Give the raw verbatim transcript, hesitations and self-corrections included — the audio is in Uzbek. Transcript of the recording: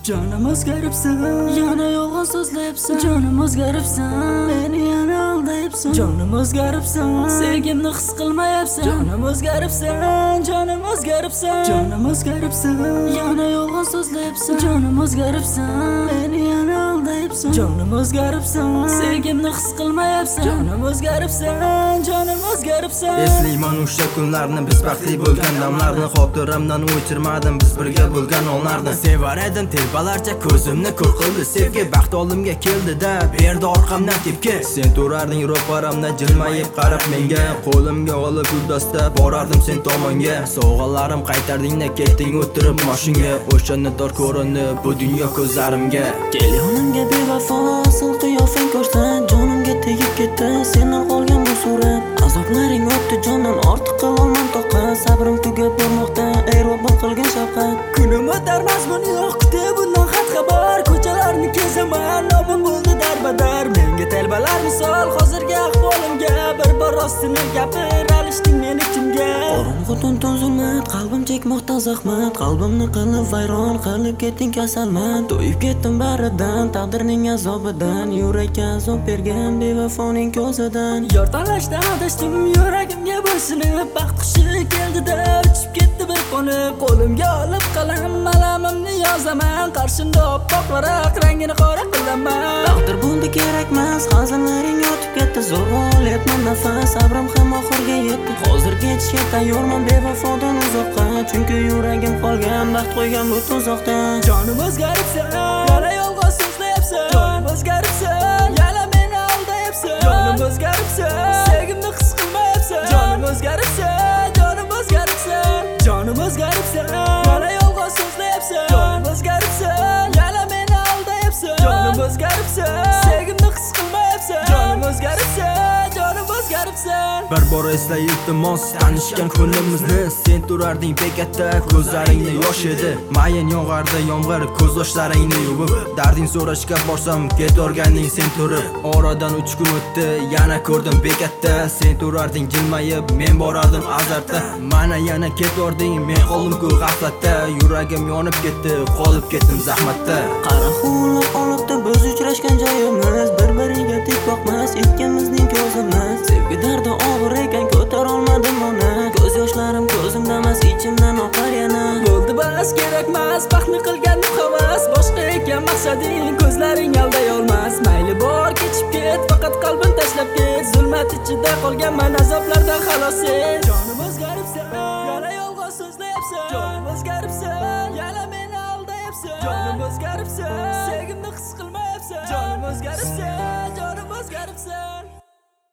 Jonim o'zgaribsan, yana yolg'on so'zlayapsan. Jonim o'zgaribsan, meni yana aldayapsan. Jonim o'zgaribsan, sevgimni his qilmayapsan. Jonim o'zgaribsan, jonim o'zgaribsan. Jonim o'zgaribsan, yana yolg'on so'zlayapsan. Jonim o'zgaribsan, meni yana aldayapsan. Jonim o'zgaribsan, sevgimni his qilmayapsan. Jonim o'zgaribsan, jonim o'zgaribsan. Eslayman o'sha kunlarni, biz baxtli bo'lgan damlarni. Xotiramdan o'chirmadim biz birga bo'lgan onlarni. Sevar edim telbalarcha ko'zimni ko'r qildi. Sevgi baxt olimga keldi-da, berdi orqamdan tepki. Sen turarding ro'paramda jilmayib qarab menga. Qo'limga olib yo'ldasta borardim sen tomonga. Sovg'alarim qaytarding-da ketding o'tirib mashinga. O'shanda tor ko'rindi bu dunyo ko'zlarimga. Kel yonimga bevafo, asl qiyofang ko'rsat. Jonimga tegib ketdi sendan qolgan bu surat. Azoblaring o'tdi jondan ortiq qilolmam toqat. Sabrim tugab bormoqda ey Robbim qilgan shafqat. Kunim o'tar mazmun yo'q, kutib bundan xat xabar. Ko'chalarni kezaman, nomim bo'ldi darbadar. Menga telbalar misol hozirgi ahvolimga. Bir bor rostini gapir, alishding meni kimga? Qorong'u tun zulmat, qalbim chekmoqda zahmat. Qalbimni qilib vayron qilib ketding kasalman. To'yib ketdim baridan, taqdirning azobidan. Yurakka azob bergan bevafoning ko'zidan. Yor tanlashdan adashdim, yuragimga bo'ysunib. Baxt qushi keldi-da, uchib ketdi bir qo'nib. Qo'limga olib qalam, malamimni yozaman. Qarshimda oppoq varaq, rangini qora qilaman. Taqdir bo'ldi kerakmas, hazillarning yotib ketdi. Zo'rg'a olyapman nafas, sabrim ham oxirga yetdi. Hozir ketishga tayyorman bevafodan uzoqqa. Chunki yuragim qolgan, baxt qo'ygan bu tuzoqda. Jonim o'zgaribsan, yana yolg'on so'zlayapsan. Jonim o'zgaribsan, yana meni aldayapsan. Jonim o'zgaribsan, sevgimni his qilmayapsan. Jonim o'zgaribsan, jonim o'zgaribsan. Jonim o'zgaribsan, yana yolg'on so'zlayapsan. Jonim o'zgaribsan, yana meni aldayapsan. Jonim o'zgaribsan, sevgimni his qilmayapsan. Jonim o'zgaribsan, jonim o'zgaribsan. Bir bor esla iltimos, tanishgan kunimizni. Sen turarding bekatda, ko'zlaringda yosh edi. Mayin yog'ardi yomg'ir, ko'z yoshlaringni yuvib. Darding so'rashga borsam, ketorganding sen turib. Oradan uch kun o'tdi, yana ko'rdim bekatda. Sen turarding jilmayib, men borardim azarda. Mana yana ketording, men qoldim-ku g'aflatda. Yuragim yonib ketdi, qolib ketdim zahmatda. Qara xulib olibdi biz uchrashgan joyimiz. Bir-biriga tik boqmas ikkimizning ko'zimiz. Sevgi dardi og'ir ekan ko'tara olmadim uni. Ko'z yoshlarim ko'zimda emas, ichimdan oqar yana. Bo'ldi bas kerakmas, baxtni qilgandim havas. Boshqa ekan maqsading, ko'zlaring alday olmas. Mayli bor kechib ket, faqat qalbim tashlab ket. Zulmat ichida qolganman, azoblardan xalos et. Jonim o'zgaribsan, yana yolg'on so'zlayapsan. Jonim o'zgaribsan, yana meni aldayapsan. Jonim o'zgaribsan, sevgimni his qilmayapsan. Jonim o'zgaribsan, jonim o'zgaribsan.